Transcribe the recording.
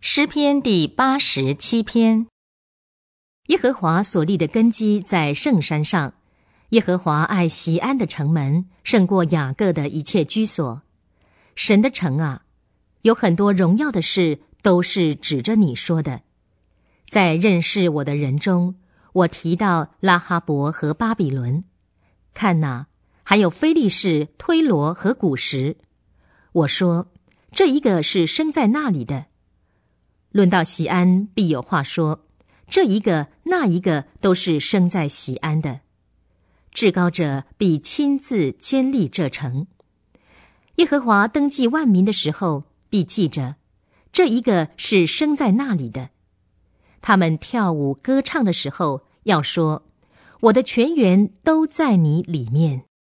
诗篇第87篇。耶和华所立的根基在圣山上，耶和华爱锡安的城门，胜过雅各的一切居所。神的城啊，有很多荣耀的事都是指着你说的。在认识我的人中，我提到拉哈伯和巴比伦，看哪，还有非利士、推罗和古实。我说，这一个是生在那里的。论到锡安，必有话说，这一个那一个都是生在锡安的。至高者必亲自坚立这城。耶和华登记万民的时候，必记着，这一个是生在那里的。他们跳舞歌唱的时候，要说，我的泉源都在你里面。